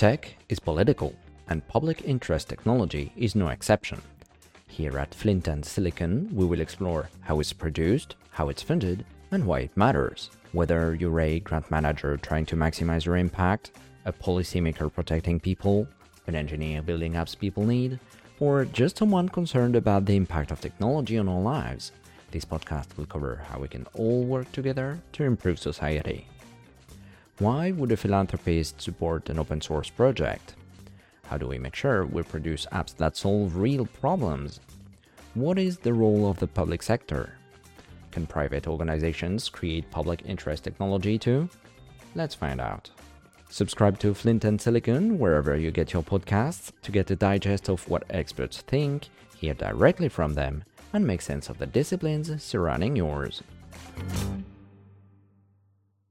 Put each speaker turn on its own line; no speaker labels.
Tech is political, and public interest technology is no exception. Here at Flint & Silicon, we will explore how it's produced, how it's funded, and why it matters. Whether you're a grant manager trying to maximize your impact, a policymaker protecting people, an engineer building apps people need, or just someone concerned about the impact of technology on our lives, this podcast will cover how we can all work together to improve society. Why would a philanthropist support an open source project? How do we make sure we produce apps that solve real problems? What is the role of the public sector? Can private organizations create public interest technology too? Let's find out. Subscribe to Flint & Silicon wherever you get your podcasts to get a digest of what experts think, hear directly from them, and make sense of the disciplines surrounding yours.